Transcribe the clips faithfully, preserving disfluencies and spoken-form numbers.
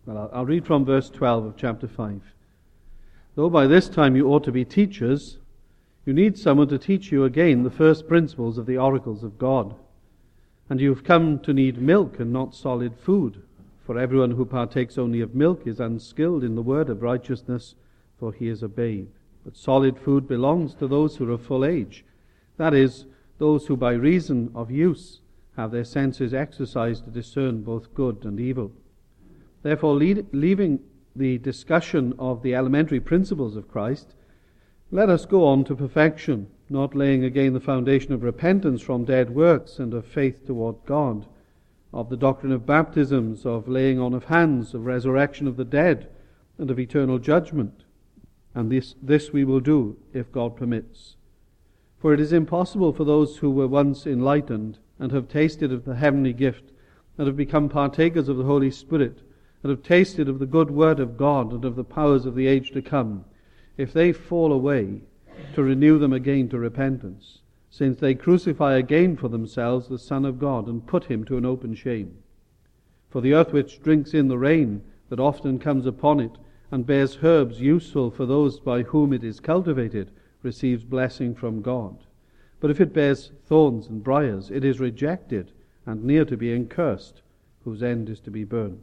Well, I'll, I'll read from verse twelve of chapter five. Though by this time you ought to be teachers, you need someone to teach you again the first principles of the oracles of God. And you have come to need milk and not solid food. For everyone who partakes only of milk is unskilled in the word of righteousness, for he is a babe. But solid food belongs to those who are of full age, that is, those who by reason of use have their senses exercised to discern both good and evil. Therefore, lead, leaving the discussion of the elementary principles of Christ, let us go on to perfection, not laying again the foundation of repentance from dead works and of faith toward God, of the doctrine of baptisms, of laying on of hands, of resurrection of the dead, and of eternal judgment. And this, this we will do, if God permits. For it is impossible for those who were once enlightened and have tasted of the heavenly gift, and have become partakers of the Holy Spirit, and have tasted of the good word of God and of the powers of the age to come, if they fall away, to renew them again to repentance, since they crucify again for themselves the Son of God, and put him to an open shame. For the earth which drinks in the rain that often comes upon it, and bears herbs useful for those by whom it is cultivated, receives blessing from God. But if it bears thorns and briars, it is rejected, and near to being cursed, whose end is to be burned.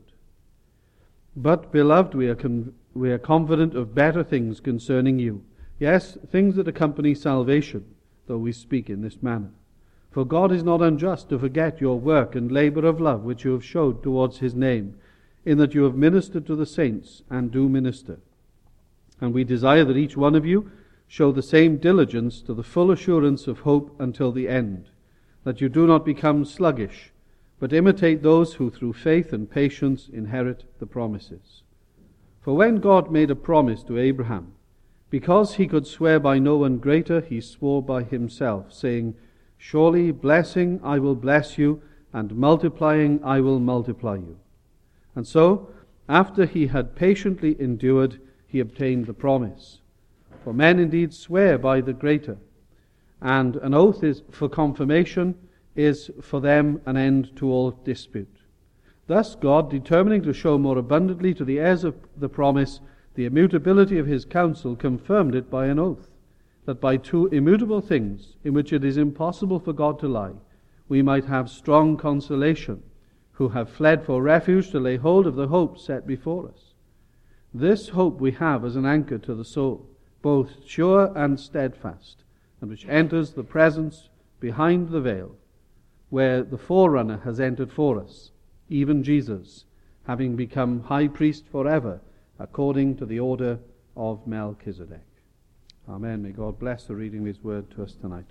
But, beloved, we are, con- we are confident of better things concerning you. Yes, things that accompany salvation, though we speak in this manner. For God is not unjust to forget your work and labor of love which you have showed towards his name, in that you have ministered to the saints and do minister. And we desire that each one of you show the same diligence to the full assurance of hope until the end, that you do not become sluggish, but imitate those who through faith and patience inherit the promises. For when God made a promise to Abraham, because he could swear by no one greater, he swore by himself, saying, Surely blessing I will bless you, and multiplying I will multiply you. And so, after he had patiently endured, he obtained the promise. For men indeed swear by the greater, and an oath is for confirmation is for them an end to all dispute. Thus God, determining to show more abundantly to the heirs of the promise the immutability of his counsel, confirmed it by an oath, that by two immutable things, in which it is impossible for God to lie, we might have strong consolation, who have fled for refuge to lay hold of the hope set before us. This hope we have as an anchor to the soul, both sure and steadfast, and which enters the presence behind the veil, where the forerunner has entered for us, even Jesus, having become high priest forever, according to the order of Melchizedek. Amen. May God bless the reading of his word to us tonight.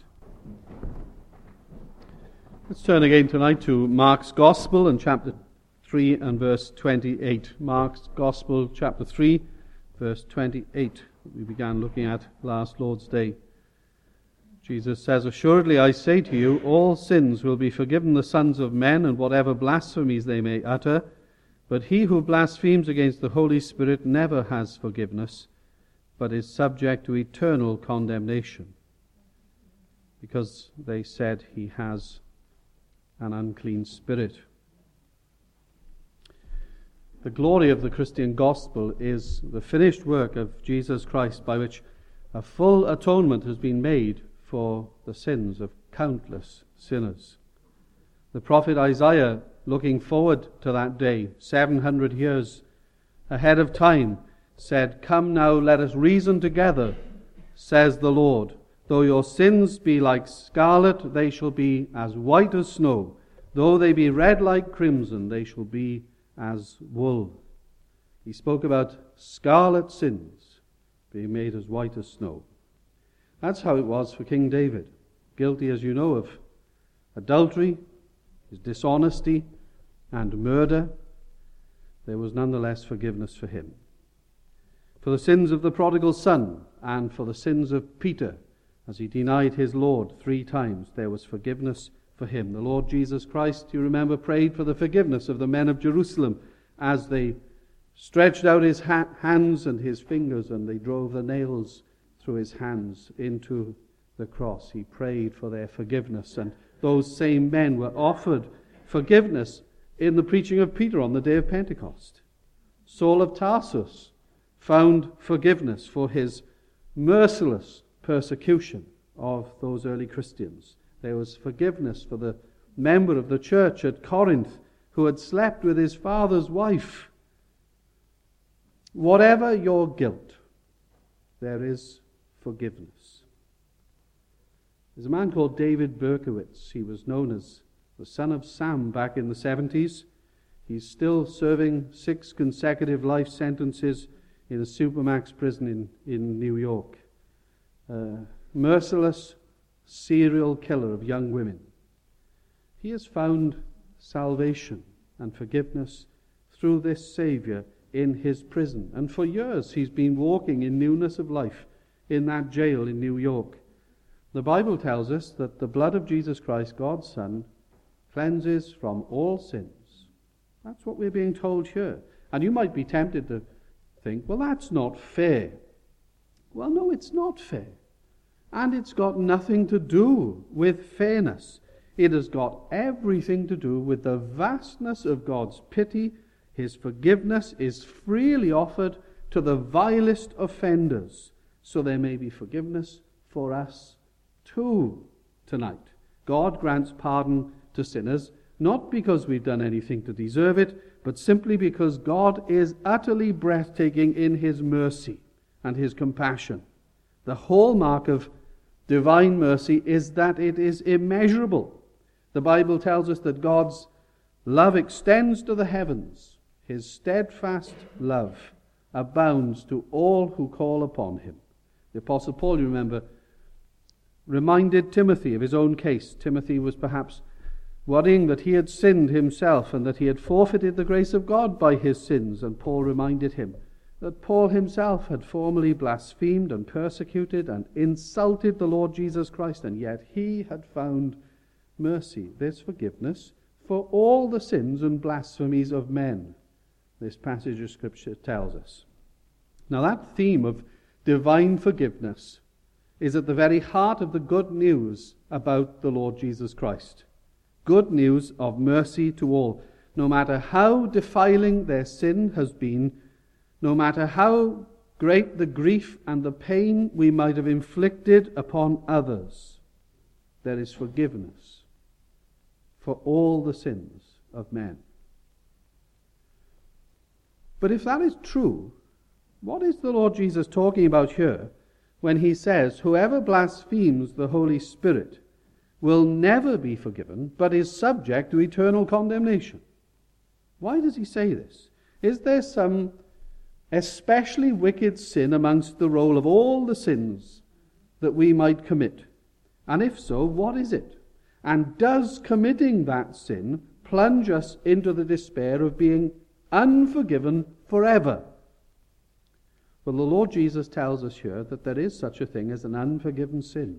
Let's turn again tonight to Mark's Gospel and chapter three and verse twenty-eight. Mark's Gospel, chapter three, verse twenty-eight, that we began looking at last Lord's Day. Jesus says, Assuredly I say to you, all sins will be forgiven the sons of men, and whatever blasphemies they may utter. But he who blasphemes against the Holy Spirit never has forgiveness, but is subject to eternal condemnation, because they said he has an unclean spirit. The glory of the Christian gospel is the finished work of Jesus Christ, by which a full atonement has been made for the sins of countless sinners. The prophet Isaiah, looking forward to that day, seven hundred years ahead of time, said, Come now, let us reason together, says the Lord. Though your sins be like scarlet, they shall be as white as snow. Though they be red like crimson, they shall be as wool. He spoke about scarlet sins being made as white as snow. That's how it was for King David, guilty, as you know, of adultery, his dishonesty, and murder. There was nonetheless forgiveness for him. For the sins of the prodigal son, and for the sins of Peter, as he denied his Lord three times, there was forgiveness for him. The Lord Jesus Christ, you remember, prayed for the forgiveness of the men of Jerusalem as they stretched out his ha- hands and his fingers, and they drove the nails through his hands into the cross. He prayed for their forgiveness, and those same men were offered forgiveness in the preaching of Peter on the day of Pentecost. Saul of Tarsus found forgiveness for his merciless persecution of those early Christians. There was forgiveness for the member of the church at Corinth who had slept with his father's wife. Whatever your guilt, there is forgiveness. There's a man called David Berkowitz. He was known as the son of Sam back in the seventies. He's still serving six consecutive life sentences in a Supermax prison in, in New York. Uh, merciless serial killer of young women. He has found salvation and forgiveness through this Savior in his prison. And for years he's been walking in newness of life in that jail in New York. The Bible tells us that the blood of Jesus Christ, God's Son, cleanses from all sins. That's what we're being told here. And you might be tempted to think, well, that's not fair. Well, no, it's not fair. And it's got nothing to do with fairness. It has got everything to do with the vastness of God's pity. His forgiveness is freely offered to the vilest offenders, so there may be forgiveness for us too tonight. God grants pardon to sinners, not because we've done anything to deserve it, but simply because God is utterly breathtaking in his mercy and his compassion. The hallmark of divine mercy is that it is immeasurable. The Bible tells us that God's love extends to the heavens. His steadfast love abounds to all who call upon him. The Apostle Paul, you remember, reminded Timothy of his own case. Timothy was perhaps worrying that he had sinned himself and that he had forfeited the grace of God by his sins. And Paul reminded him that Paul himself had formerly blasphemed and persecuted and insulted the Lord Jesus Christ, and yet he had found mercy, this forgiveness, for all the sins and blasphemies of men. This passage of Scripture tells us. Now that theme of divine forgiveness is at the very heart of the good news about the Lord Jesus Christ. Good news of mercy to all, no matter how defiling their sin has been, no matter how great the grief and the pain we might have inflicted upon others. There is forgiveness for all the sins of men. But if that is true, what is the Lord Jesus talking about here when he says, whoever blasphemes the Holy Spirit will never be forgiven, but is subject to eternal condemnation? Why does he say this? Is there some especially wicked sin amongst the roll of all the sins that we might commit? And if so, what is it? And does committing that sin plunge us into the despair of being unforgiven forever? Well, the Lord Jesus tells us here that there is such a thing as an unforgiven sin.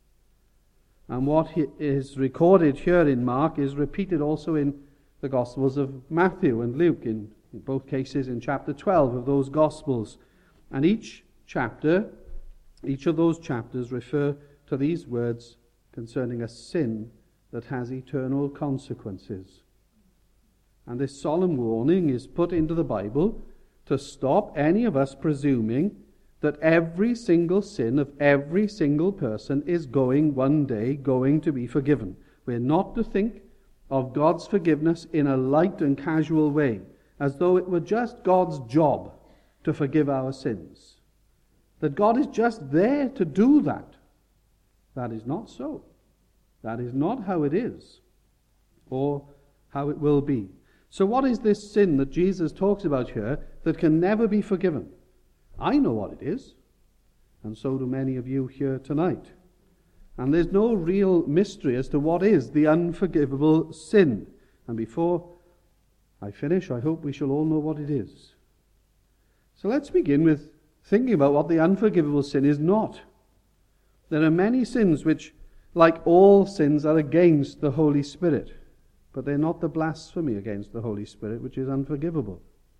And what is recorded here in Mark is repeated also in the Gospels of Matthew and Luke, in, in both cases in chapter twelve of those Gospels. And each chapter, each of those chapters refer to these words concerning a sin that has eternal consequences. And this solemn warning is put into the Bible to stop any of us presuming that every single sin of every single person is going one day going to be forgiven. We're not to think of God's forgiveness in a light and casual way, as though it were just God's job to forgive our sins. That God is just there to do that. That is not so. That is not how it is, or how it will be. So what is this sin that Jesus talks about here that can never be forgiven? I know what it is, and so do many of you here tonight. And there's no real mystery as to what is the unforgivable sin. And before I finish, I hope we shall all know what it is. So let's begin with thinking about what the unforgivable sin is not. There are many sins which, like all sins, are against the Holy Spirit. But they're not the blasphemy against the Holy Spirit, which is unforgivable.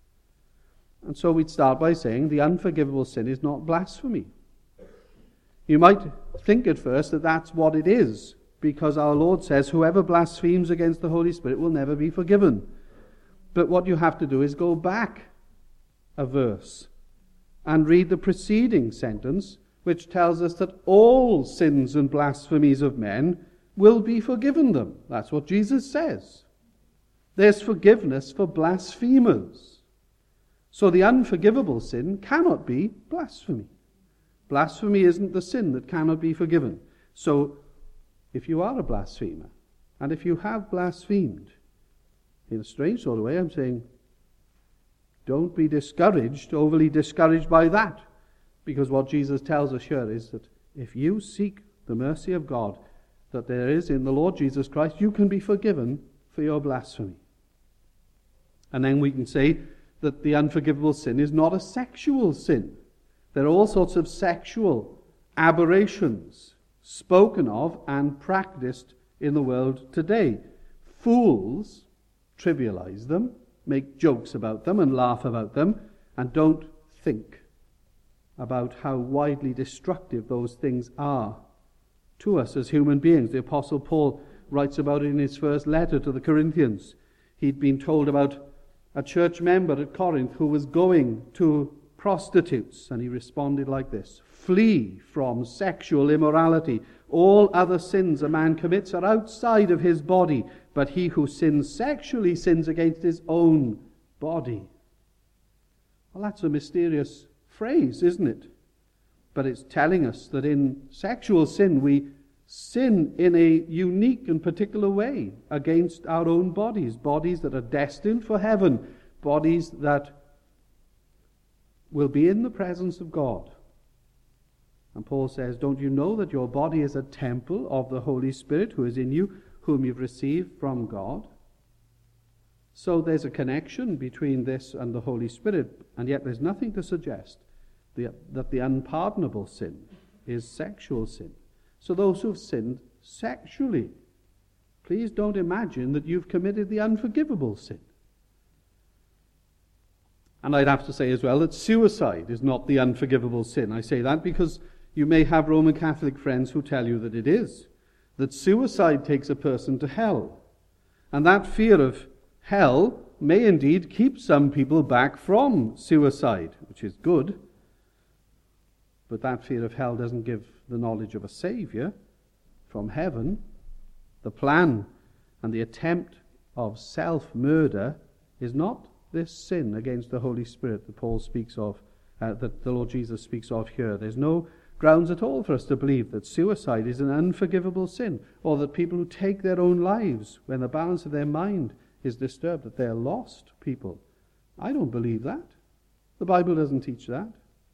And so we'd start by saying the unforgivable sin is not blasphemy. You might think at first that that's what it is, because our Lord says whoever blasphemes against the Holy Spirit will never be forgiven. But what you have to do is go back a verse and read the preceding sentence, which tells us that all sins and blasphemies of men will be forgiven them. That's what Jesus says. There's forgiveness for blasphemers. So the unforgivable sin cannot be blasphemy. Blasphemy isn't the sin that cannot be forgiven. So if you are a blasphemer, and if you have blasphemed, in a strange sort of way, I'm saying, don't be discouraged, overly discouraged by that. Because what Jesus tells us here is that if you seek the mercy of God that there is in the Lord Jesus Christ, you can be forgiven for your blasphemy. And then we can say that the unforgivable sin is not a sexual sin. There are all sorts of sexual aberrations spoken of and practiced in the world today. Fools trivialize them, make jokes about them and laugh about them, and don't think about how widely destructive those things are to us as human beings. The Apostle Paul writes about it in his first letter to the Corinthians. He'd been told about a church member at Corinth who was going to prostitutes, and he responded like this: flee from sexual immorality. All other sins a man commits are outside of his body, but he who sins sexually sins against his own body. Well, that's a mysterious phrase, isn't it? But it's telling us that in sexual sin we sin in a unique and particular way against our own bodies, bodies that are destined for heaven, bodies that will be in the presence of God. And Paul says, don't you know that your body is a temple of the Holy Spirit who is in you, whom you've received from God? So there's a connection between this and the Holy Spirit, and yet there's nothing to suggest the, that the unpardonable sin is sexual sin. So those who've sinned sexually, please don't imagine that you've committed the unforgivable sin. And I'd have to say as well that suicide is not the unforgivable sin. I say that because you may have Roman Catholic friends who tell you that it is. That suicide takes a person to hell. And that fear of hell may indeed keep some people back from suicide, which is good. But that fear of hell doesn't give the knowledge of a Saviour from heaven. The plan and the attempt of self-murder is not this sin against the Holy Spirit that Paul speaks of, uh, that the Lord Jesus speaks of here. There's no grounds at all for us to believe that suicide is an unforgivable sin, or that people who take their own lives when the balance of their mind is disturbed, that they're lost people. I don't believe that. The Bible doesn't teach that.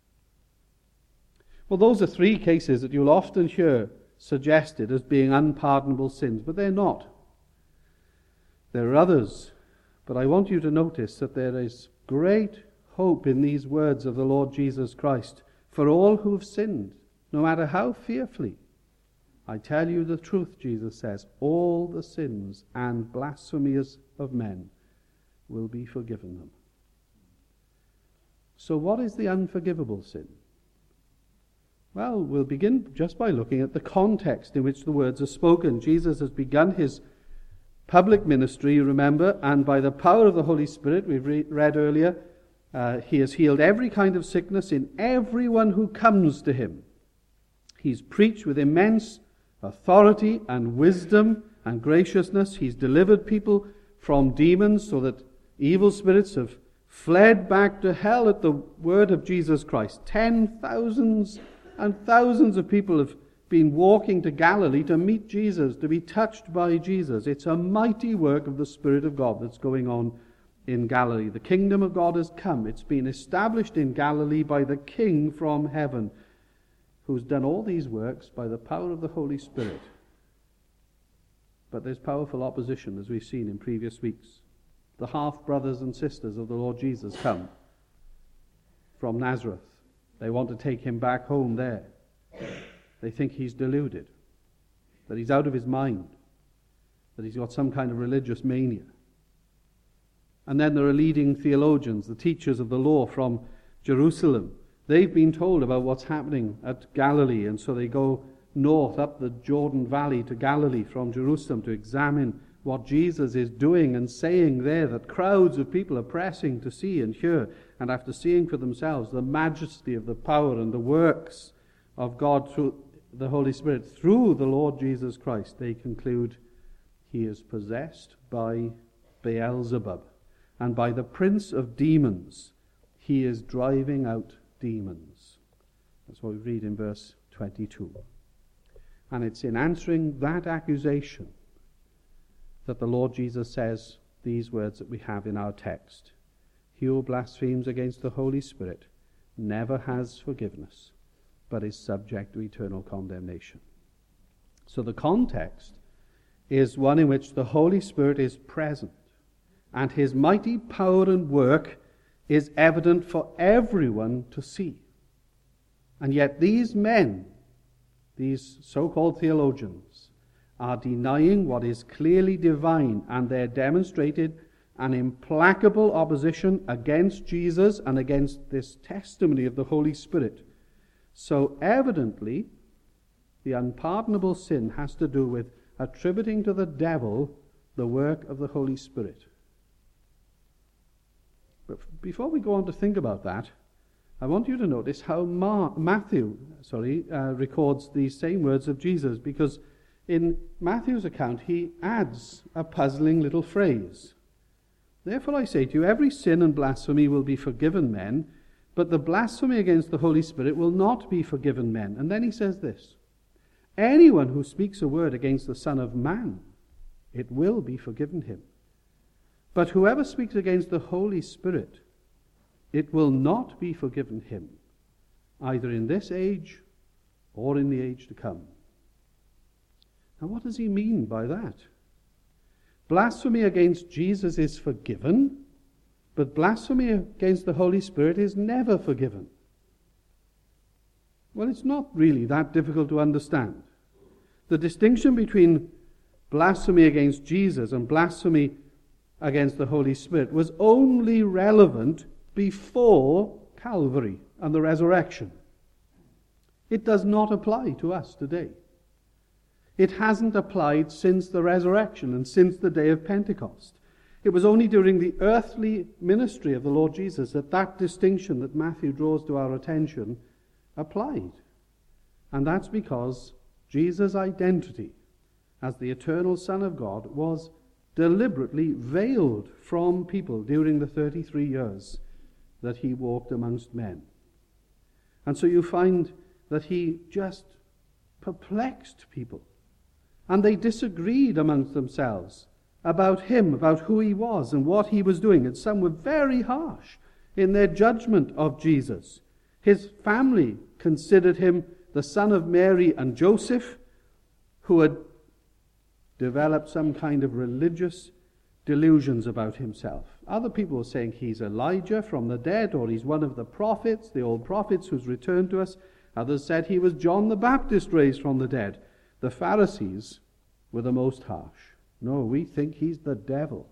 Well, those are three cases that you'll often hear suggested as being unpardonable sins, but they're not. There are others, but I want you to notice that there is great hope in these words of the Lord Jesus Christ for all who have sinned, no matter how fearfully. I tell you the truth, Jesus says, all the sins and blasphemies of men will be forgiven them. So what is the unforgivable sin? Well, we'll begin just by looking at the context in which the words are spoken. Jesus has begun his public ministry, you remember, and by the power of the Holy Spirit, we've re- read earlier, uh, he has healed every kind of sickness in everyone who comes to him. He's preached with immense authority and wisdom and graciousness. He's delivered people from demons so that evil spirits have fled back to hell at the word of Jesus Christ. Ten thousands and thousands of people have been walking to Galilee to meet Jesus, to be touched by Jesus. It's a mighty work of the Spirit of God that's going on in Galilee. The kingdom of God has come. It's been established in Galilee by the King from heaven, who's done all these works by the power of the Holy Spirit. But there's powerful opposition, as we've seen in previous weeks. The half-brothers and sisters of the Lord Jesus come from Nazareth. They want to take him back home there. They think he's deluded, that he's out of his mind, that he's got some kind of religious mania. And then there are leading theologians, the teachers of the law from Jerusalem. They've been told about what's happening at Galilee, and so they go north up the Jordan Valley to Galilee from Jerusalem to examine what Jesus is doing and saying there, that crowds of people are pressing to see and hear, and after seeing for themselves the majesty of the power and the works of God through the Holy Spirit, through the Lord Jesus Christ, they conclude he is possessed by Beelzebub, and by the prince of demons he is driving out demons. That's what we read in verse twenty-two. And it's in answering that accusation that the Lord Jesus says these words that we have in our text. He who blasphemes against the Holy Spirit never has forgiveness, but is subject to eternal condemnation. So the context is one in which the Holy Spirit is present, and his mighty power and work is evident for everyone to see. And yet these men, these so-called theologians, are denying what is clearly divine, and they're demonstrated an implacable opposition against Jesus and against this testimony of the Holy Spirit. So evidently, the unpardonable sin has to do with attributing to the devil the work of the Holy Spirit. But before we go on to think about that, I want you to notice how Mar- Matthew sorry, uh, records these same words of Jesus, because in Matthew's account he adds a puzzling little phrase. Therefore I say to you, every sin and blasphemy will be forgiven men, but the blasphemy against the Holy Spirit will not be forgiven men. And then he says this, anyone who speaks a word against the Son of Man, it will be forgiven him. But whoever speaks against the Holy Spirit, it will not be forgiven him, either in this age or in the age to come. Now what does he mean by that? Blasphemy against Jesus is forgiven, but blasphemy against the Holy Spirit is never forgiven. Well, it's not really that difficult to understand. The distinction between blasphemy against Jesus and blasphemy against the Holy Spirit was only relevant before Calvary and the resurrection. It does not apply to us today. It hasn't applied since the resurrection and since the day of Pentecost. It was only during the earthly ministry of the Lord Jesus that that distinction that Matthew draws to our attention applied. And that's because Jesus' identity as the eternal Son of God was deliberately veiled from people during the thirty-three years that he walked amongst men. And so you find that he just perplexed people. And they disagreed amongst themselves about him, about who he was and what he was doing. And some were very harsh in their judgment of Jesus. His family considered him the son of Mary and Joseph, who had developed some kind of religious delusions about himself. Other people were saying he's Elijah from the dead, or he's one of the prophets, the old prophets who's returned to us. Others said he was John the Baptist raised from the dead. The Pharisees were the most harsh. No, we think he's the devil.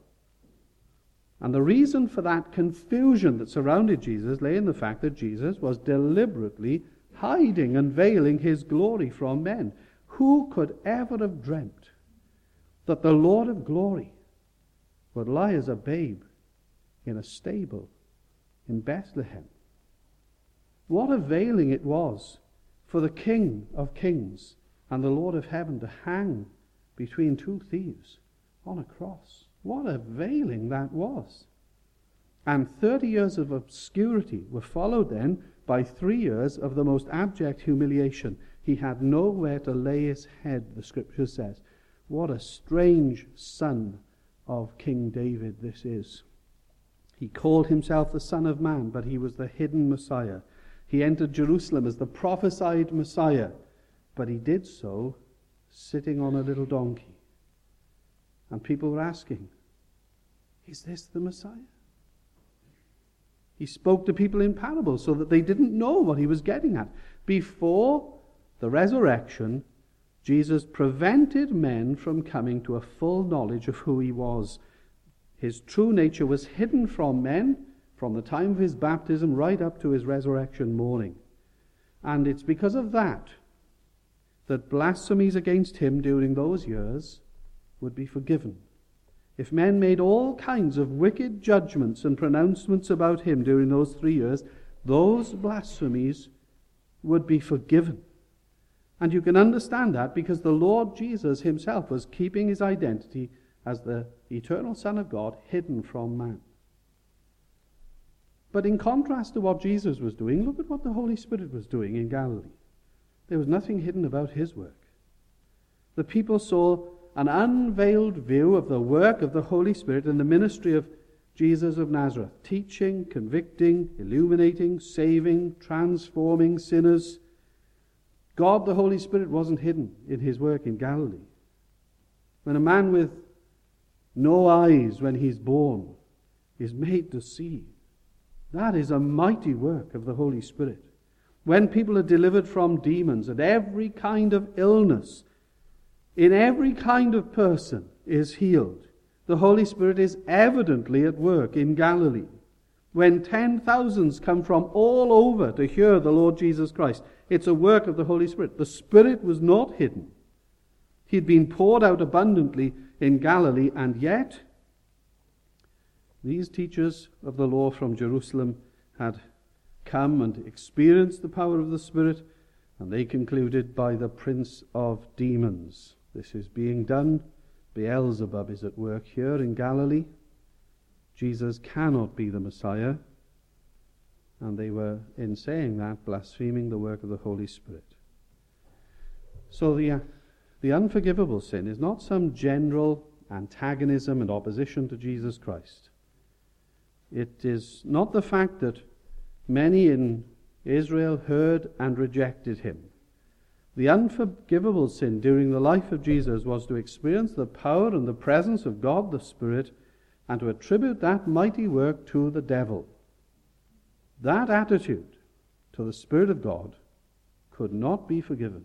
And the reason for that confusion that surrounded Jesus lay in the fact that Jesus was deliberately hiding and veiling his glory from men. Who could ever have dreamt that the Lord of glory would lie as a babe in a stable in Bethlehem? What a veiling it was for the King of Kings and the Lord of heaven to hang between two thieves on a cross. What a veiling that was. And thirty years of obscurity were followed then by three years of the most abject humiliation. He had nowhere to lay his head, the scripture says. What a strange son of King David this is. He called himself the Son of Man, but he was the hidden Messiah. He entered Jerusalem as the prophesied Messiah, but he did so sitting on a little donkey. And people were asking, is this the Messiah? He spoke to people in parables so that they didn't know what he was getting at. Before the resurrection, Jesus prevented men from coming to a full knowledge of who he was. His true nature was hidden from men from the time of his baptism right up to his resurrection morning. And it's because of that that blasphemies against him during those years would be forgiven. if men made all kinds of wicked judgments and pronouncements about him during those three years, those blasphemies would be forgiven. And you can understand that because the Lord Jesus himself was keeping his identity as the eternal Son of God hidden from man. But in contrast to what Jesus was doing, look at what the Holy Spirit was doing in Galilee. There was nothing hidden about his work. The people saw an unveiled view of the work of the Holy Spirit in the ministry of Jesus of Nazareth, teaching, convicting, illuminating, saving, transforming sinners. God, the Holy Spirit, wasn't hidden in his work in Galilee. When a man with no eyes when he's born is made to see, that is a mighty work of the Holy Spirit. When people are delivered from demons and every kind of illness in every kind of person is healed, the Holy Spirit is evidently at work in Galilee. When ten thousands come from all over to hear the Lord Jesus Christ, it's a work of the Holy Spirit. The Spirit was not hidden. He had been poured out abundantly in Galilee, and yet these teachers of the law from Jerusalem had come and experienced the power of the Spirit, and they concluded, by the prince of demons, this is being done. Beelzebub is at work here in Galilee. Jesus cannot be the Messiah. And they were, in saying that, blaspheming the work of the Holy Spirit. So the, uh, the unforgivable sin is not some general antagonism and opposition to Jesus Christ. It is not the fact that many in Israel heard and rejected him. The unforgivable sin during the life of Jesus was to experience the power and the presence of God the Spirit and to attribute that mighty work to the devil. That attitude to the Spirit of God could not be forgiven.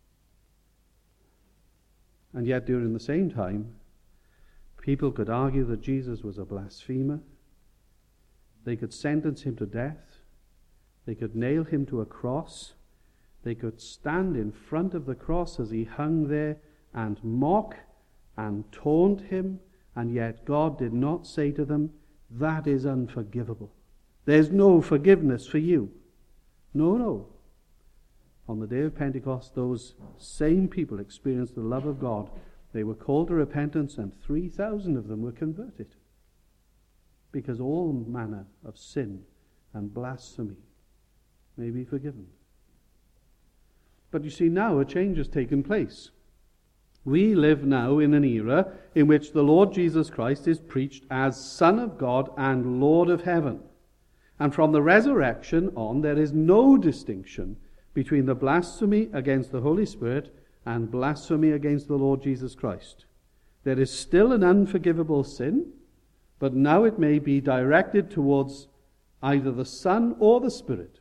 And yet during the same time, people could argue that Jesus was a blasphemer. They could sentence him to death. They could nail him to a cross. They could stand in front of the cross as he hung there and mock and taunt him, and yet God did not say to them, that is unforgivable. There's no forgiveness for you. No, no. On the day of Pentecost, those same people experienced the love of God. They were called to repentance, and three thousand of them were converted. Because all manner of sin and blasphemy may be forgiven. But you see, now a change has taken place. We live now in an era in which the Lord Jesus Christ is preached as Son of God and Lord of heaven. And from the resurrection on, there is no distinction between the blasphemy against the Holy Spirit and blasphemy against the Lord Jesus Christ. There is still an unforgivable sin, but now it may be directed towards either the Son or the Spirit.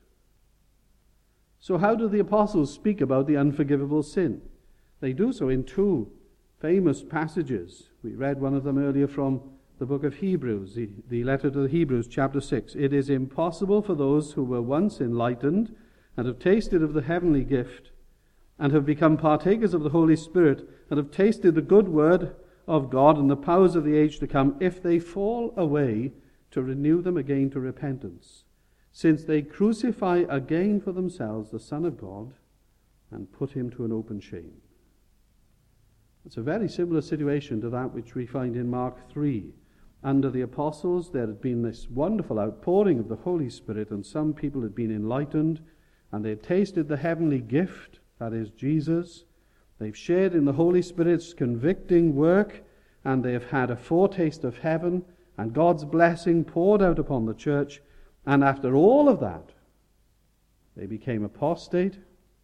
So how do the apostles speak about the unforgivable sin? They do so in two famous passages. We read one of them earlier from the book of Hebrews, the, the letter to the Hebrews, chapter six. It is impossible for those who were once enlightened and have tasted of the heavenly gift and have become partakers of the Holy Spirit and have tasted the good word of God and the powers of the age to come, if they fall away, to renew them again to repentance, since they crucify again for themselves the Son of God and put him to an open shame. It's a very similar situation to that which we find in Mark three. Under the apostles, there had been this wonderful outpouring of the Holy Spirit, and some people had been enlightened, and they had tasted the heavenly gift, that is Jesus. They've shared in the Holy Spirit's convicting work, and they have had a foretaste of heaven and God's blessing poured out upon the church. And after all of that, they became apostate,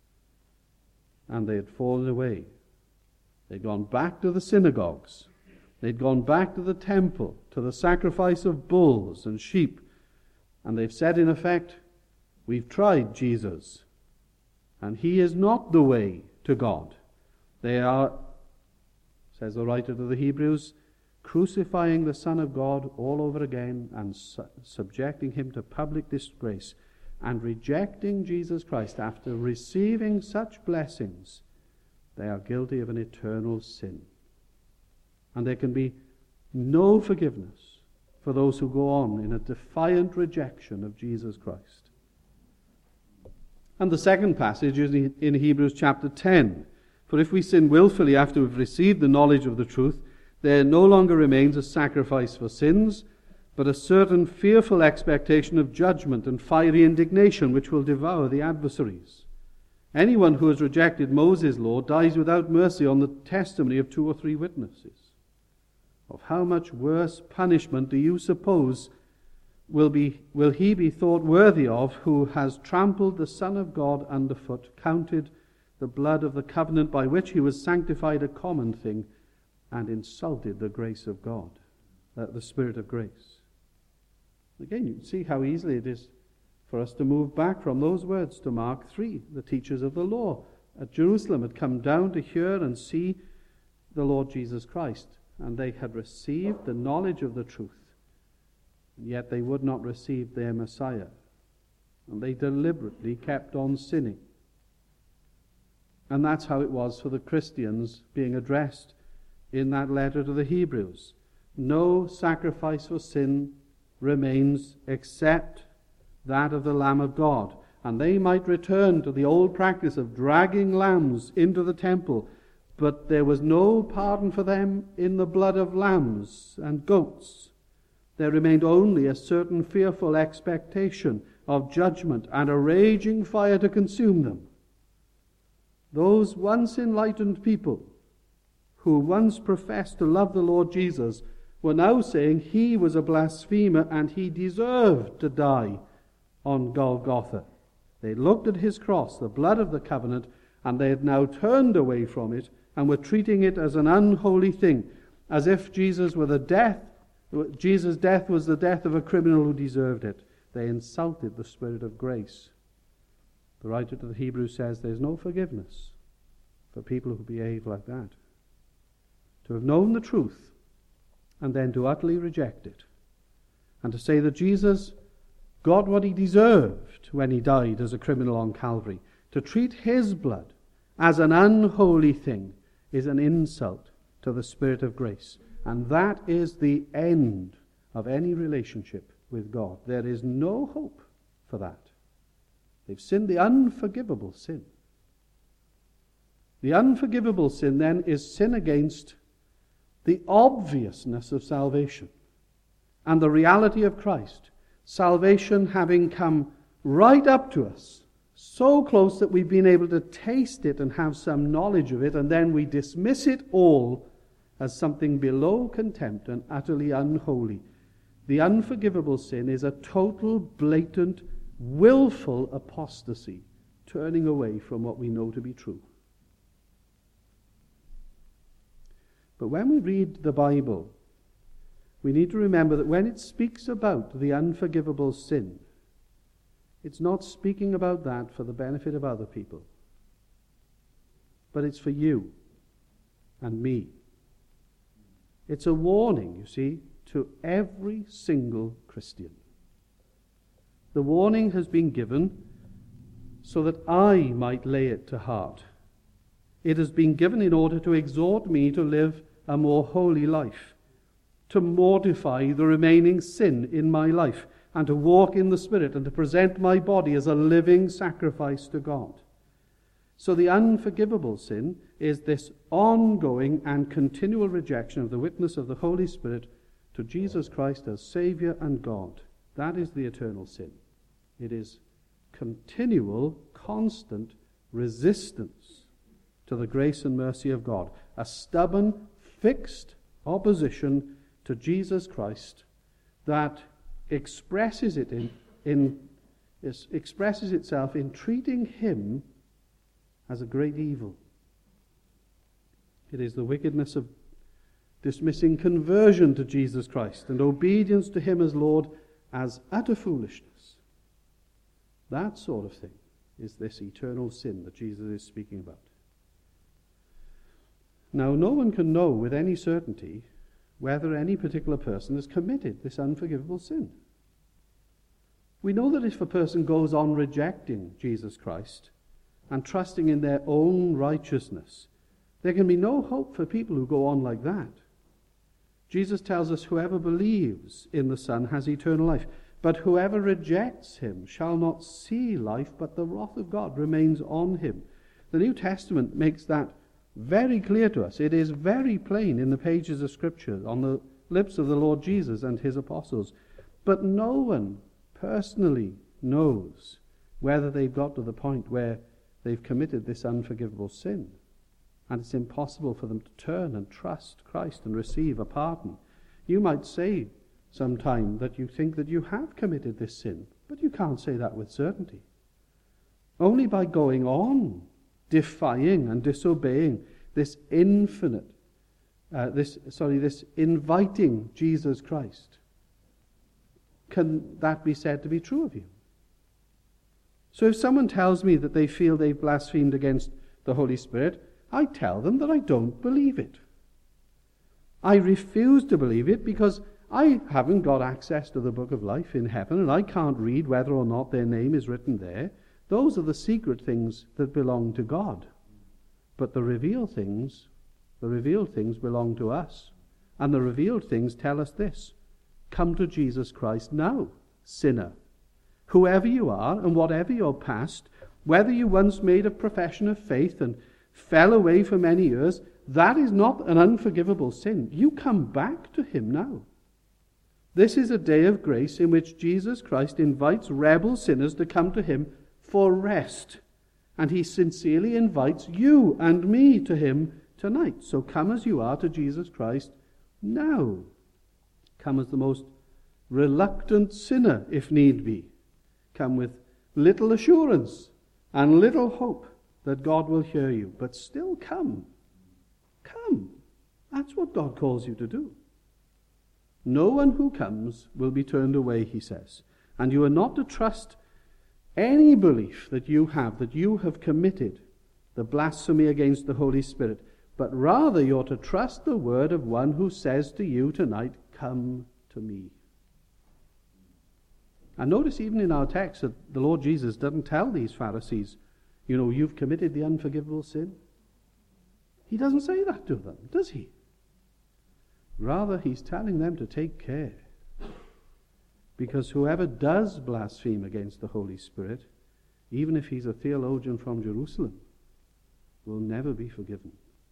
and they had fallen away. They'd gone back to the synagogues. They'd gone back to the temple, to the sacrifice of bulls and sheep. And they've said, in effect, we've tried Jesus, and he is not the way to God. They are, says the writer to the Hebrews, crucifying the Son of God all over again and su- subjecting him to public disgrace and rejecting Jesus Christ after receiving such blessings. They are guilty of an eternal sin. And there can be no forgiveness for those who go on in a defiant rejection of Jesus Christ. And the second passage is in Hebrews chapter ten. For if we sin willfully after we've received the knowledge of the truth, there no longer remains a sacrifice for sins, but a certain fearful expectation of judgment and fiery indignation which will devour the adversaries. Anyone who has rejected Moses' law dies without mercy on the testimony of two or three witnesses. Of how much worse punishment do you suppose will be will he be thought worthy of who has trampled the Son of God underfoot, counted the blood of the covenant by which he was sanctified a common thing, and insulted the grace of God, uh, the Spirit of grace? Again, you can see how easily it is for us to move back from those words to Mark three. The teachers of the law at Jerusalem had come down to hear and see the Lord Jesus Christ, and they had received the knowledge of the truth, and yet they would not receive their Messiah, and they deliberately kept on sinning. And that's how it was for the Christians being addressed in that letter to the Hebrews. No sacrifice for sin remains except that of the Lamb of God. And they might return to the old practice of dragging lambs into the temple, but there was no pardon for them in the blood of lambs and goats. There remained only a certain fearful expectation of judgment and a raging fire to consume them. Those once enlightened people who once professed to love the Lord Jesus were now saying he was a blasphemer and he deserved to die on Golgotha. They looked at his cross, the blood of the covenant, and they had now turned away from it and were treating it as an unholy thing, as if Jesus were the death, Jesus' death was the death of a criminal who deserved it. They insulted the Spirit of grace. The writer to the Hebrews says there's no forgiveness for people who behave like that. To have known the truth and then to utterly reject it, and to say that Jesus got what he deserved when he died as a criminal on Calvary, to treat his blood as an unholy thing is an insult to the Spirit of grace. And that is the end of any relationship with God. There is no hope for that. They've sinned the unforgivable sin. The unforgivable sin then is sin against the obviousness of salvation and the reality of Christ. Salvation having come right up to us, so close that we've been able to taste it and have some knowledge of it, and then we dismiss it all as something below contempt and utterly unholy. The unforgivable sin is a total, blatant, willful apostasy, turning away from what we know to be true. But when we read the Bible, we need to remember that when it speaks about the unforgivable sin, it's not speaking about that for the benefit of other people, but it's for you and me. It's a warning, you see, to every single Christian. The warning has been given so that I might lay it to heart. It has been given in order to exhort me to live a more holy life, to mortify the remaining sin in my life, and to walk in the Spirit, and to present my body as a living sacrifice to God. So the unforgivable sin is this ongoing and continual rejection of the witness of the Holy Spirit to Jesus Christ as Savior and God. That is the eternal sin. It is continual, constant resistance to the grace and mercy of God. A stubborn, fixed opposition to Jesus Christ that expresses it in, in is, expresses itself in treating him as a great evil. It is the wickedness of dismissing conversion to Jesus Christ and obedience to him as Lord as utter foolishness. That sort of thing is this eternal sin that Jesus is speaking about. Now, no one can know with any certainty whether any particular person has committed this unforgivable sin. We know that if a person goes on rejecting Jesus Christ and trusting in their own righteousness, there can be no hope for people who go on like that. Jesus tells us whoever believes in the Son has eternal life, but whoever rejects him shall not see life, but the wrath of God remains on him. The New Testament makes that very clear to us. It is very plain in the pages of Scripture, on the lips of the Lord Jesus and his apostles. But no one personally knows whether they've got to the point where they've committed this unforgivable sin. And it's impossible for them to turn and trust Christ and receive a pardon. You might say sometime that you think that you have committed this sin, but you can't say that with certainty. Only by going on defying and disobeying this infinite, uh, this sorry, this inviting Jesus Christ, can that be said to be true of you. So if someone tells me that they feel they've blasphemed against the Holy Spirit, I tell them that I don't believe it. I refuse to believe it because I haven't got access to the book of life in heaven, and I can't read whether or not their name is written there. Those are the secret things that belong to God. But the revealed things, the revealed things belong to us. And the revealed things tell us this: come to Jesus Christ now, sinner. Whoever you are and whatever your past, whether you once made a profession of faith and fell away for many years, that is not an unforgivable sin. You come back to him now. This is a day of grace in which Jesus Christ invites rebel sinners to come to him for rest. And he sincerely invites you and me to him tonight. So come as you are to Jesus Christ now. Come as the most reluctant sinner, if need be. Come with little assurance and little hope that God will hear you. But still come. Come. That's what God calls you to do. No one who comes will be turned away, he says. And you are not to trust any belief that you have, that you have committed the blasphemy against the Holy Spirit, but rather you're to trust the word of one who says to you tonight, come to me. And notice even in our text that the Lord Jesus doesn't tell these Pharisees, you know, you've committed the unforgivable sin. He doesn't say that to them, does he? Rather, he's telling them to take care. Because whoever does blaspheme against the Holy Spirit, even if he's a theologian from Jerusalem, will never be forgiven.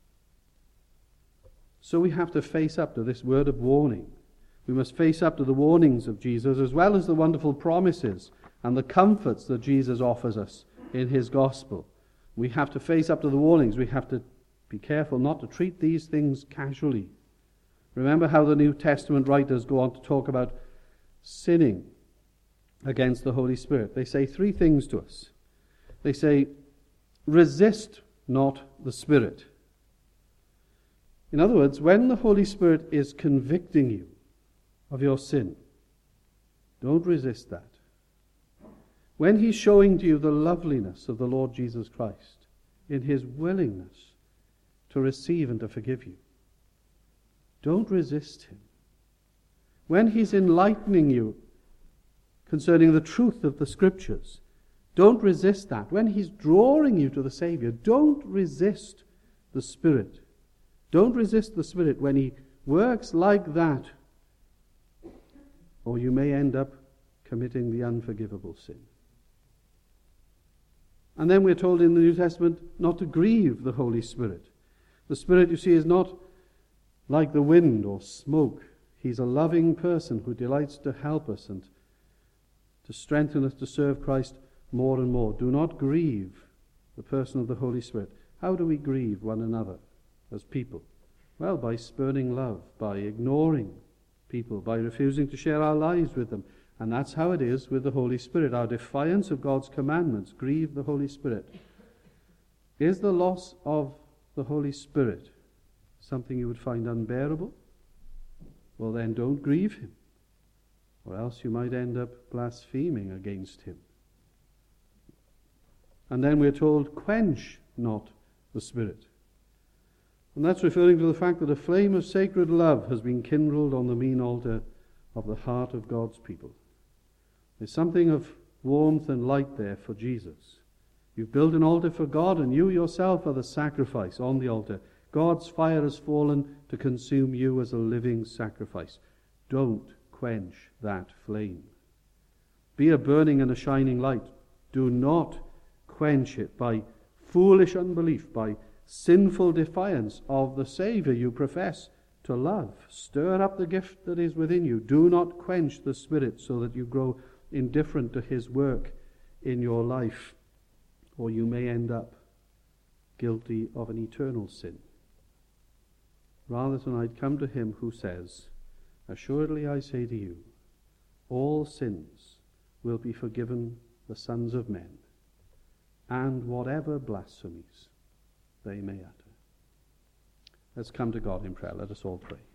So we have to face up to this word of warning. We must face up to the warnings of Jesus, as well as the wonderful promises and the comforts that Jesus offers us in his gospel. We have to face up to the warnings. We have to be careful not to treat these things casually. Remember how the New Testament writers go on to talk about sinning against the Holy Spirit. They say three things to us. They say, resist not the Spirit. In other words, when the Holy Spirit is convicting you of your sin, don't resist that. When he's showing to you the loveliness of the Lord Jesus Christ in his willingness to receive and to forgive you, don't resist him. When he's enlightening you concerning the truth of the Scriptures, don't resist that. When he's drawing you to the Savior, don't resist the Spirit. Don't resist the Spirit when he works like that, or you may end up committing the unforgivable sin. And then we're told in the New Testament not to grieve the Holy Spirit. The Spirit, you see, is not like the wind or smoke. He's a loving person who delights to help us and to strengthen us to serve Christ more and more. Do not grieve the person of the Holy Spirit. How do we grieve one another as people? Well, by spurning love, by ignoring people, by refusing to share our lives with them. And that's how it is with the Holy Spirit. Our defiance of God's commandments grieve the Holy Spirit. Is the loss of the Holy Spirit something you would find unbearable? Well, then don't grieve him, or else you might end up blaspheming against him. And then we're told, quench not the Spirit. And that's referring to the fact that a flame of sacred love has been kindled on the mean altar of the heart of God's people. There's something of warmth and light there for Jesus. You've built an altar for God, and you yourself are the sacrifice on the altar. God's fire has fallen to consume you as a living sacrifice. Don't quench that flame. Be a burning and a shining light. Do not quench it by foolish unbelief, by sinful defiance of the Saviour you profess to love. Stir up the gift that is within you. Do not quench the Spirit so that you grow indifferent to his work in your life, or you may end up guilty of an eternal sin. Rather, tonight, come to him who says, assuredly I say to you, all sins will be forgiven the sons of men, and whatever blasphemies they may utter. Let's come to God in prayer. Let us all pray.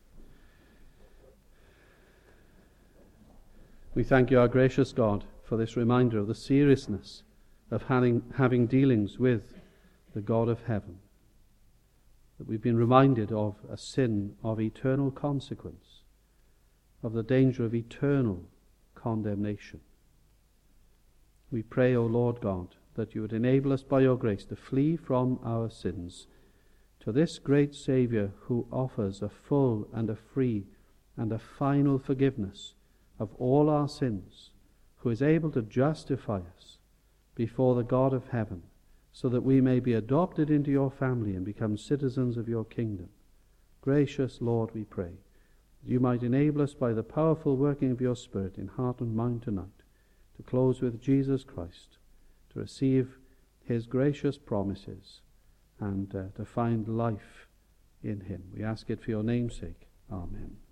We thank you, our gracious God, for this reminder of the seriousness of having, having dealings with the God of heaven. That we've been reminded of a sin of eternal consequence, of the danger of eternal condemnation. We pray, O Lord God, that you would enable us by your grace to flee from our sins to this great Saviour who offers a full and a free and a final forgiveness of all our sins, who is able to justify us before the God of heaven, so that we may be adopted into your family and become citizens of your kingdom. Gracious Lord, we pray, that you might enable us by the powerful working of your Spirit in heart and mind tonight to close with Jesus Christ, to receive his gracious promises, and uh, to find life in him. We ask it for your name's sake. Amen.